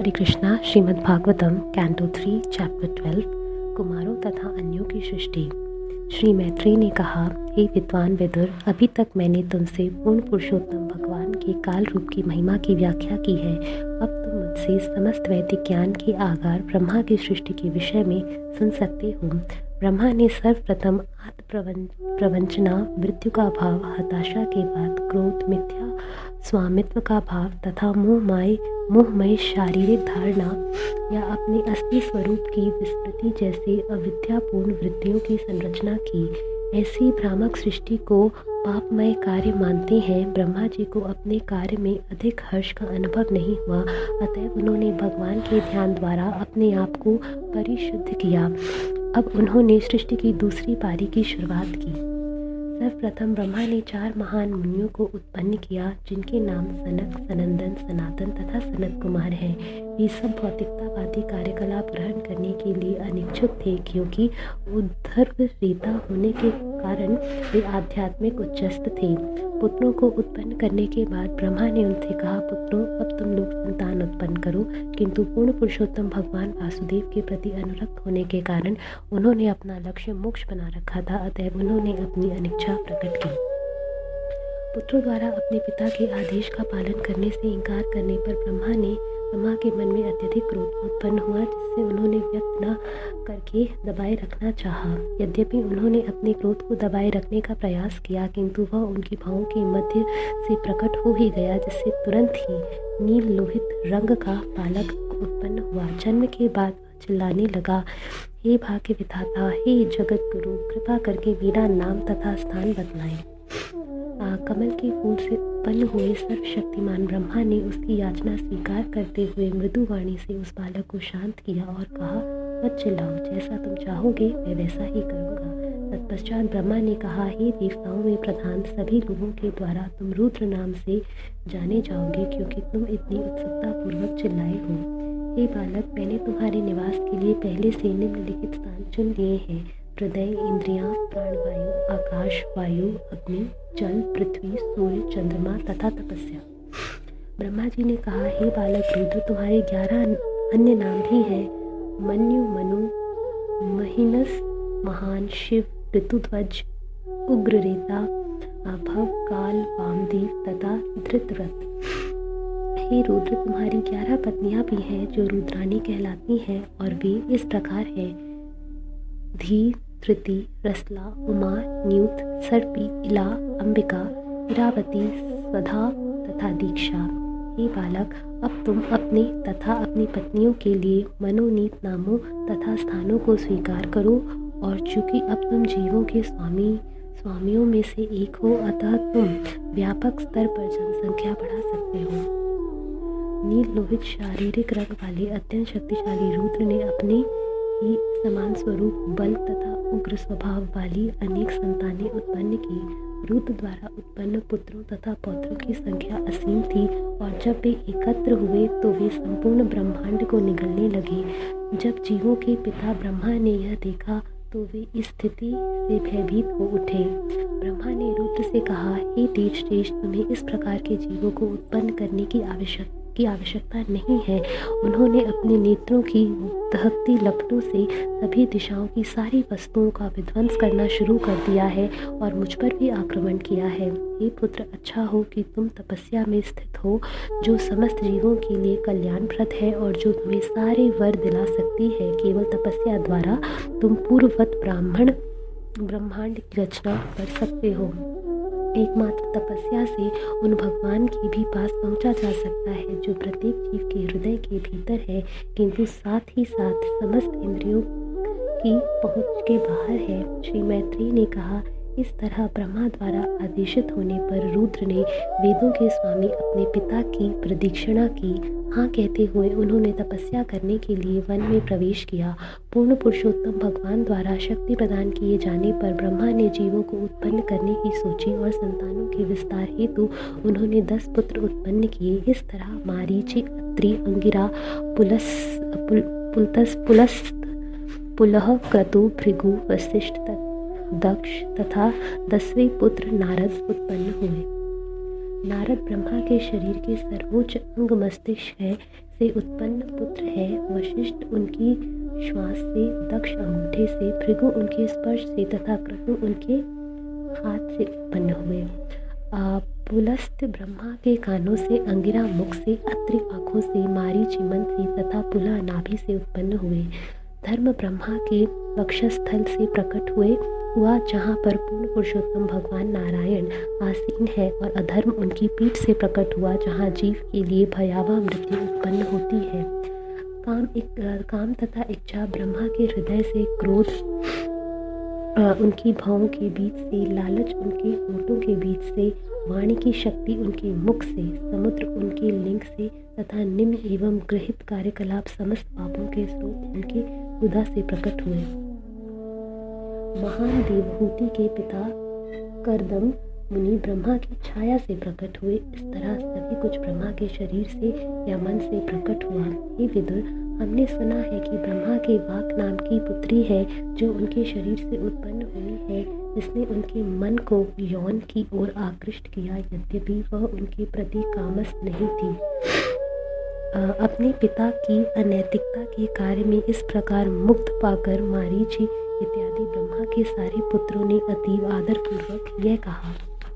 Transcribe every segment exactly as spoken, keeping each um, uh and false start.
हरे Krishna. Shrimad Bhagavatam canto three chapter twelve, कुमारों तथा अन्यों की सृष्टि। श्री मैत्रेय ने कहा, हे विद्वान विदुर, अभी तक मैंने तुमसे पूर्ण पुरुषोत्तम भगवान के काल रूप की महिमा की व्याख्या की है। अब तुम मुझसे समस्त वैदिक ज्ञान के आगार ब्रह्मा की सृष्टि के विषय में सुन सकते हो। ब्रह्मा ने सर्वप्रथम आत्म प्रवंचना, मृत्यु का भाव, हताशा के बाद क्रोध, मिथ्या स्वामित्व का भाव तथा मोहमय मोहमय शारीरिक धारणा या अपने असली स्वरूप की विस्मृति जैसे अविद्यापूर्ण वृत्तियों की संरचना की। ऐसी भ्रामक सृष्टि को पापमय कार्य मानते हैं। ब्रह्मा जी को अपने कार्य में अधिक हर्ष का अनुभव नहीं हुआ, अतएव उन्होंने भगवान के ध्यान द्वारा अपने आप को परिशुद्ध किया। अब उन्होंने सृष्टि की दूसरी पारी की शुरुआत की। सर्वप्रथम ब्रह्मा ने चार महान मुनियों को उत्पन्न किया, जिनके नाम सनक, सनंदन, सनातन तथा सनत कुमार हैं। वे सब भौतिकतावादी कार्यकलाप ग्रहण करने के लिए अनिच्छुक थे, क्योंकि उद्धर्वरेता होने के कारण वे आध्यात्मिक उच्चस्थ थे। पुत्रों को उत्पन्न करने के बाद ब्रह्मा ने उनसे कहा, पुत्रों, अब तुम लोग संतान उत्पन्न करो। किंतु पूर्ण पुरुषोत्तम भगवान वासुदेव के प्रति अनुरक्त होने के कारण उन्होंने अपना लक्ष्य मोक्ष बना रखा था, अतएव उन्होंने अपनी अनिच्छा प्रकट की। पुत्रों द्वारा अपने पिता के आदेश का पालन करने से इनकार करने पर ब्रह्मा ने ब्रह्मा के मन में अत्यधिक क्रोध उत्पन्न हुआ, जिससे उन्होंने व्यक्त न करके दबाए रखना चाहा। यद्यपि उन्होंने अपने क्रोध को दबाए रखने का प्रयास किया, किंतु वह उनकी भौं के मध्य से प्रकट हो ही गया, जिससे तुरंत ही नील लोहित रंग का बालक उत्पन्न हुआ। जन्म के बाद वह चिल्लाने लगा, हे भाग्य विधाता, हे जगत गुरु, कृपा करके मेरा नाम तथा स्थान बतलाएं। कमल के फूल से उत्पन्न हुए सर्वशक्तिमान ब्रह्मा ने उसकी याचना स्वीकार करते हुए मृदु वाणी से उस बालक को शांत किया और कहा, मत चिल्लाओ, जैसा तुम चाहोगे मैं वैसा ही करूँगा। तत्पश्चात ब्रह्मा ने कहा, हे देवताओं में प्रधान सभी लोगों के द्वारा तुम रुद्र नाम से जाने जाओगे, क्योंकि तुम इतनी उत्सुकता पूर्वक चिल्लाए हो। हे बालक, मैंने तुम्हारे निवास के लिए पहले से निम्नलिखित स्थान चुन लिए हैं: हृदय, इंद्रियां, प्राणवायु, आकाश, वायु, अग्नि, जल, पृथ्वी, सूर्य, चंद्रमा तथा तपस्या। ब्रह्मा जी ने कहा, हे बालक रुद्र, तुम्हारे ग्यारह अन्य नाम भी हैं: मन्यु, मनु, महिनस, महान, शिव, ऋतुध्वज, उग्ररेता, भव, काल, वामदेव तथा धृतव्रत। हे रुद्र, तुम्हारी ग्यारह पत्नियां भी हैं जो रुद्राणी कहलाती हैं, और वे इस प्रकार हैं: धी, धृति, रसला, उमा, न्यूत, सर्पी, इला, अंबिका, इरावती, स्वधा तथा दीक्षा। हे बालक, अब तुम अपने तथा अपनी पत्नियों के लिए मनोनीत नामों तथा स्थानों को स्वीकार करो, और चूंकि अब तुम जीवों के स्वामी स्वामियों में से एक हो, अतः तुम व्यापक स्तर पर जनसंख्या बढ़ा सकते हो। नील लोहित शारीरिक रंग वाले अत्यंत शक्तिशाली रुद्र ने अपने ही समान स्वरूप, बल तथा उग्र स्वभाव वाली अनेक संतानें उत्पन्न की। रुद्र द्वारा उत्पन्न पुत्रों तथा पौत्रों की संख्या असीम थी, और जब वे एकत्र हुए तो वे संपूर्ण ब्रह्मांड को निगलने लगे। जब जीवों के पिता ब्रह्मा ने यह देखा तो वे इस स्थिति से भयभीत हो उठे। ब्रह्मा ने रुद्र से कहा, हे तेजश्रेष्ठ, तुम्हें इस प्रकार के जीवों को उत्पन्न करने की आवश्यकता की आवश्यकता नहीं है। उन्होंने अपने नेत्रों की दहकती लपटों से सभी दिशाओं की सारी वस्तुओं का विध्वंस करना शुरू कर दिया है और मुझ पर भी आक्रमण किया है। हे पुत्र, अच्छा हो कि तुम तपस्या में स्थित हो, जो समस्त जीवों के लिए कल्याणप्रद है और जो तुम्हें सारे वर दिला सकती है। केवल तपस्या द्वारा तुम पूर्ववत ब्राह्मण ब्रह्मांड की रचना कर सकते हो। एकमात्र तपस्या से उन भगवान के भी पास पहुंचा जा सकता है, जो प्रत्येक जीव के हृदय के भीतर है, किंतु साथ ही साथ समस्त इंद्रियों की पहुंच के बाहर है। श्री मैत्रेय ने कहा, इस तरह ब्रह्मा द्वारा आदेशित होने पर रुद्र ने वेदों के स्वामी अपने पिता की प्रदक्षिणा की। हाँ कहते हुए उन्होंने तपस्या करने के लिए वन में प्रवेश किया। पूर्ण पुरुषोत्तम भगवान द्वारा शक्ति प्रदान किए जाने पर ब्रह्मा ने जीवों को उत्पन्न करने की सोची, और संतानों के विस्तार हेतु उन्होंने दस पुत्र उत्पन्न किए। इस तरह मारीचि, अत्रि, अंगिरा, पुलस पुल, पुलतस पुलस्त पुलह, क्रतु, भृगु, वशिष्ठ, दक्ष तथा दसवें पुत्र नारद उत्पन्न हुए। नारद ब्रह्मा के शरीर के सर्वोच्च अंग मस्तिष्क है। से उत्पन्न पुत्र है। वशिष्ठ उनकी श्वास से, दक्ष अंगूठे से, भृगु उनके स्पर्श से तथा क्रतु उनके हाथ से उत्पन्न हुए। पुलस्त्य ब्रह्मा के कानों से, अंगिरा मुख से, अत्रि आँखों से, मारी चिमन से तथा पुला नाभि से उत्पन्न हुए। धर्म ब्रह्मा के वक्षस्थल से प्रकट हुए हुआ, जहाँ पर पूर्ण पुरुषोत्तम भगवान नारायण आसीन है, और अधर्म उनकी पीठ से प्रकट हुआ, जहाँ जीव के लिए भयावह मृत्यु उत्पन्न होती है। काम एक काम तथा इच्छा ब्रह्मा के हृदय से, क्रोध उनकी भौं के बीच से, लालच उनके होठों के बीच से, वाणी की शक्ति उनके मुख से, समुद्र उनके लिंग से तथा निम्न एवं गृहित कार्यकलाप समस्त पापों के स्रोत उनके उदा से प्रकट हुए। महान देवहूति के पिता करदम मुनि ब्रह्मा की छाया से प्रकट हुए। इस तरह सभी कुछ ब्रह्मा के शरीर से या मन से प्रकट हुआ। हे विदुर, हमने सुना है कि ब्रह्मा के वाक नाम की पुत्री है, जो उनके शरीर से उत्पन्न हुई है, जिसने उनके मन को यौन की ओर आकृष्ट किया, यद्यपि वह उनके प्रति कामस्त नहीं थी। अपने पिता की अनैतिकता के कार्य में इस प्रकार मुक्त पाकर मारीच इत्यादि ब्रह्मा के सारे पुत्रों ने अतीव आदर पूर्वक यह कहा।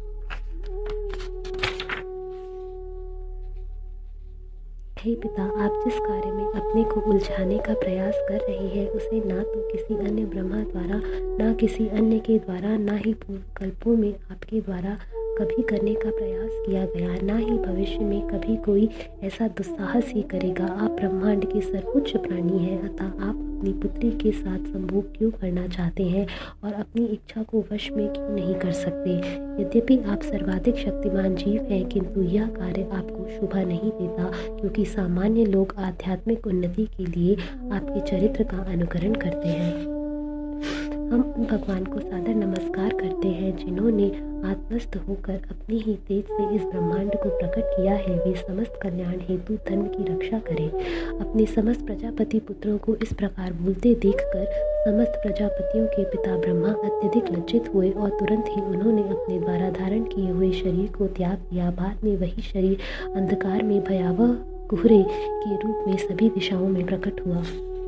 हे पिता, आप जिस कार्य में अपने को उलझाने का प्रयास कर रहे हैं, उसे ना तो किसी अन्य ब्रह्मा द्वारा, ना किसी अन्य के द्वारा, ना ही पूर्व कल्पों में आपके द्वारा कभी करने का प्रयास किया गया, ना ही भविष्य में कभी कोई ऐसा दुस्साहस ही करेगा। आप ब्रह्मांड के सर्वोच्च प्राणी हैं, अतः आप अपनी पुत्री के साथ संभोग क्यों करना चाहते हैं और अपनी इच्छा को वश में क्यों नहीं कर सकते? यद्यपि आप सर्वाधिक शक्तिमान जीव हैं, किंतु यह कार्य आपको शोभा नहीं देता, क्योंकि सामान्य लोग आध्यात्मिक उन्नति के लिए आपके चरित्र का अनुकरण करते हैं। हम उन भगवान को सादर नमस्कार करते हैं जिन्होंने आत्मस्थ होकर अपने ही तेज से इस ब्रह्मांड को प्रकट किया है। वे समस्त कल्याण हेतु धर्म की रक्षा करें। अपने समस्त प्रजापति पुत्रों को इस प्रकार बोलते देखकर समस्त प्रजापतियों के पिता ब्रह्मा अत्यधिक लज्जित हुए और तुरंत ही उन्होंने अपने द्वारा धारण किए हुए शरीर को त्याग दिया। बाद में वही शरीर अंधकार में भयावह कोहरे के रूप में सभी दिशाओं में प्रकट हुआ।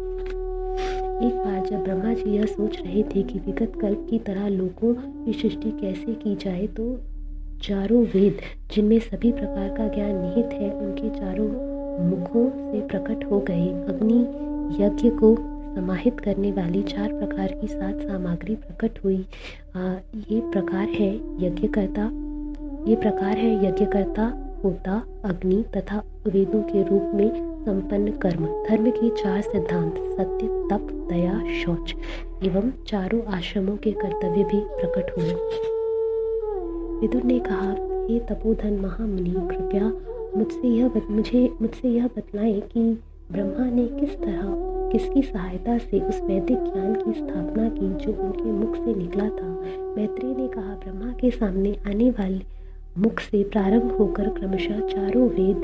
एक बार जब ब्रह्मा जी यह सोच रहे थे कि विगत कल्प की तरह लोगों की सृष्टि कैसे की जाए, तो चारों वेद, जिनमें सभी प्रकार का ज्ञान निहित है, उनके चारों मुखों से प्रकट हो गए। अग्नि यज्ञ को समाहित करने वाली चार प्रकार की सात सामग्री प्रकट हुई। आ, ये प्रकार है यज्ञकर्ता ये प्रकार है यज्ञकर्ता होता, अग्नि तथा वेदों के रूप में संपन्न कर्म, धर्म के चार सिद्धांत सत्य, तप, दया, शौच एवं चारों आश्रमों के कर्तव्य भी प्रकट हुए। विदुर ने कहा, हे तपोधन महामुनि, कृपया मुझसे यह बत, मुझे मुझसे यह बतलाएं कि ब्रह्मा ने किस तरह किसकी सहायता से उस वैदिक ज्ञान की स्थापना की जो उनके मुख से निकला था। मैत्रेय ने कहा, ब्रह्मा के सामने आने वाले मुख से प्रारंभ होकर क्रमशः चारों वेद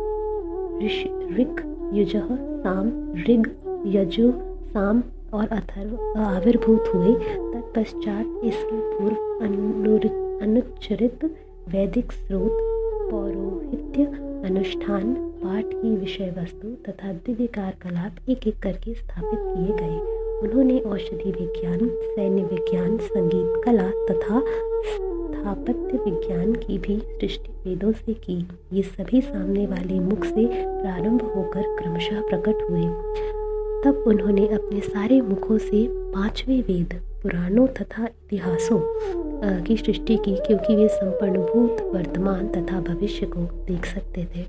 ऋक, यजुः, साम, ऋग, यजु, साम और अथर्व आविर्भूत हुए। तत्पश्चात इसके पूर्व अनुच्चरित वैदिक स्रोत, पौरोहित्य, अनुष्ठान, पाठ की विषय वस्तु तथा दिव्य कार्यकलाप एक एक करके स्थापित किए गए। उन्होंने औषधि विज्ञान, सैन्य विज्ञान, संगीत कला तथा स्थापत्य विज्ञान की भी सृष्टि वेदों से की। ये सभी सामने वाले मुख से प्रारंभ होकर क्रमशः प्रकट हुए। तब उन्होंने अपने सारे मुखों से पांचवें वेद, पुराणों तथा इतिहासों की सृष्टि की, क्योंकि वे संपूर्ण भूत, वर्तमान तथा भविष्य को देख सकते थे।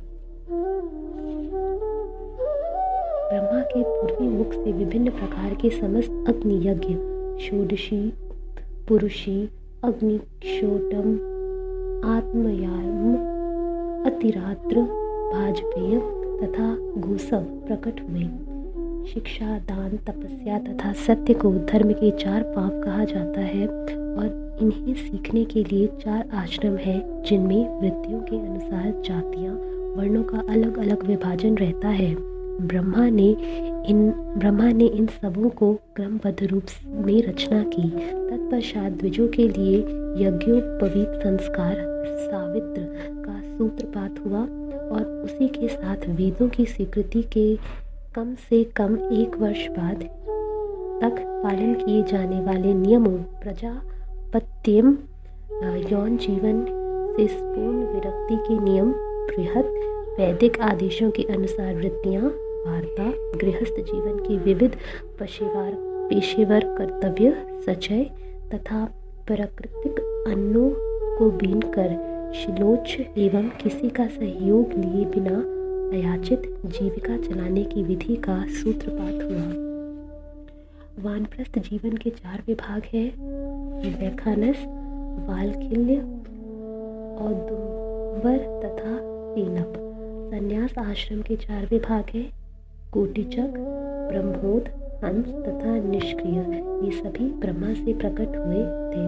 ब्रह्मा के पूर्वी मुख से विभिन्न प्रकार के समस्त अग्नि यज्ञ, षोडशी, पुरुषी, अग्निक्षोटम, आत्मयाम, अतिरात्र, भाजपेय तथा घोसव प्रकट हुए। शिक्षा, दान, तपस्या तथा सत्य को धर्म के चार पांव कहा जाता है और इन्हें सीखने के लिए चार आश्रम हैं, जिनमें वृत्तियों के अनुसार जातियां, वर्णों का अलग अलग विभाजन रहता है। ब्रह्मा ने इन ब्रह्मा ने इन सबों को क्रमबद्ध रूप में रचना की। तत्पश्चात द्विजों के लिए यज्ञोपवीत संस्कार सावित्र का सूत्रपात हुआ और उसी के साथ वेदों की स्वीकृति के कम से कम एक वर्ष बाद तक पालन किए जाने वाले नियमों प्रजापत्यम, यौन जीवन से पूर्ण विरक्ति के नियम, बृहद वैदिक आदेशों के अनुसार वृत्तियाँ, वार्ता, गृहस्थ जीवन के विविध पेशेवर पेशेवर कर्तव्य, सचय तथा प्राकृतिक अन्नों को बीन कर शिलोच एवं किसी का सहयोग लिए बिना अयाचित जीविका चलाने की विधि का सूत्रपात हुआ। वानप्रस्थ जीवन के चार विभाग हैं: वैखानस, वालखिल्य, औदुंबर तथा पेनप। संन्यास आश्रम के चार विभाग हैं: कोटिचक, ब्रह्मोद, हंस तथा निष्क्रिय। ये सभी ब्रह्मा से प्रकट हुए थे।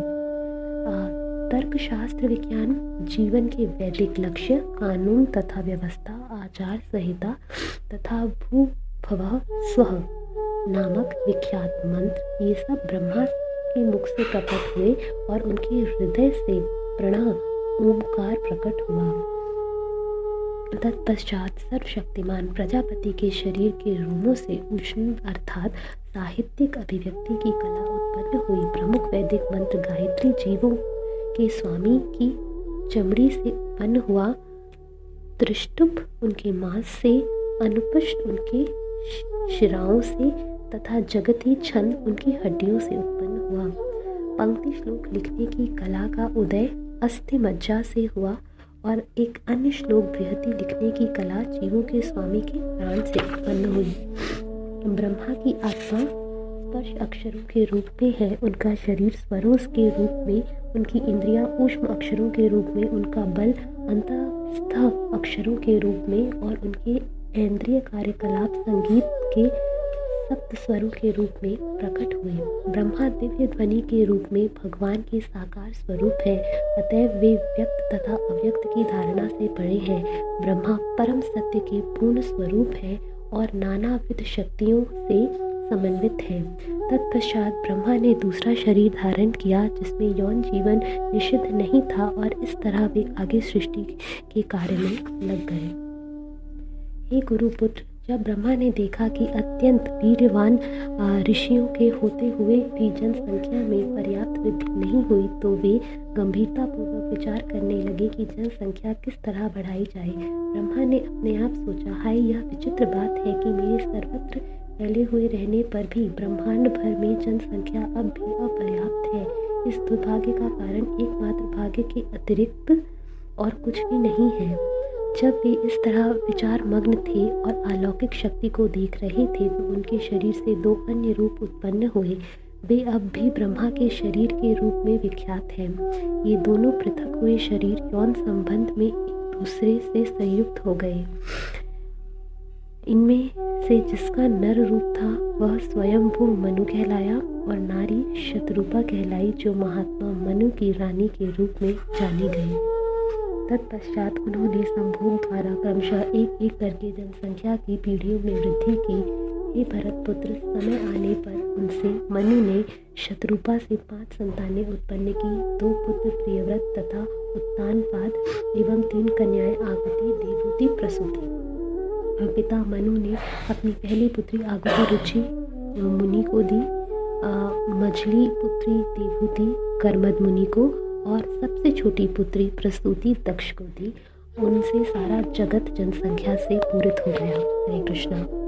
तर्कशास्त्र विज्ञान जीवन के वैदिक लक्ष्य, कानून तथा व्यवस्था, आचार संहिता तथा भूभवः स्वः नामक विख्यात मंत्र, ये सब ब्रह्मा के मुख से प्रकट हुए और उनके हृदय से प्रणव ओमकार प्रकट हुआ। तत्पश्चात सर्वशक्तिमान प्रजापति के शरीर के रोमों से उष्ण अर्थात साहित्यिक अभिव्यक्ति की कला उत्पन्न हुई। प्रमुख वैदिक मंत्र गायत्री जीवों के स्वामी की चमड़ी से उत्पन्न हुआ, त्रिष्टुप उनके मांस से, अनुपष्ट उनके शिराओं से तथा जगती छंद उनकी हड्डियों से उत्पन्न हुआ। पंक्ति श्लोक लिखने की कला का उदय अस्थि मज्जा से हुआ और एक अन्य श्लोक बृहति लिखने की कला जीवों के स्वामी के प्राण से उत्पन्न हुई। ब्रह्मा की आत्मा स्पर्श अक्षरों के रूप में है, उनका शरीर स्वरों के रूप में, उनकी इंद्रियां ऊष्म अक्षरों के रूप में, उनका बल अंतस्थ अक्षरों के रूप में और उनके इंद्रिय कार्यकलाप संगीत के सप्त स्वरों के रूप में प्रकट हुए। ब्रह्मा दिव्य ध्वनि के रूप में भगवान के साकार स्वरूप है, अतएव वे व्यक्त तथा अव्यक्त की धारणा से परे हैं। ब्रह्मा परम सत्य के पूर्ण स्वरूप है और नानाविध शक्तियों से समन्वित है। तत्पश्चात ब्रह्मा ने दूसरा शरीर धारण किया जिसमें यौन जीवन निषिद्ध नहीं था और इस तरह वे आगे सृष्टि के कार्य में लग गए। हे गुरुपुत्र, जब ब्रह्मा ने देखा कि अत्यंत वीर्यवान ऋषियों के होते हुए भी जनसंख्या में पर्याप्त वृद्धि नहीं हुई तो वे गंभीरतापूर्वक विचार करने लगे कि जनसंख्या किस तरह बढ़ाई जाए। ब्रह्मा ने अपने आप सोचा, हाय यह विचित्र बात है कि मेरे सर्वत्र फैले हुए रहने पर भी ब्रह्मांड भर में जनसंख्या अब भी अपर्याप्त है। इस दुर्भाग्य का कारण एकमात्र भाग्य के अतिरिक्त और कुछ भी नहीं है। जब वे इस तरह विचार मग्न थे और अलौकिक शक्ति को देख रहे थे तो उनके शरीर से दो अन्य रूप उत्पन्न हुए। वे अब भी ब्रह्मा के शरीर के रूप में विख्यात हैं। ये दोनों पृथक हुए शरीर यौन संबंध में एक दूसरे से संयुक्त हो गए। इनमें से जिसका नर रूप था वह स्वयंभू मनु कहलाया और नारी शतरूपा कहलाई, जो महात्मा मनु की रानी के रूप में जानी गई। तत्पश्चात उन्होंने संभोग द्वारा क्रमशः एक एक करके जनसंख्या की पीढ़ियों में वृद्धि की। हे भरतपुत्र, समय आने पर उनसे मनु ने शतरूपा से पांच संतानें उत्पन्न की, दो पुत्र प्रियव्रत तथा उत्तानपाद एवं तीन कन्याएं आगुति देवहूति प्रसूति। पिता मनु ने अपनी पहली पुत्री आगुति रुचि मुनि को दी, मझली पुत्री देवहूति कर्मद मुनि को और सबसे छोटी पुत्री प्रसूति दक्ष को दी। उनसे सारा जगत जनसंख्या से पूरित हो गया। हरे कृष्णा।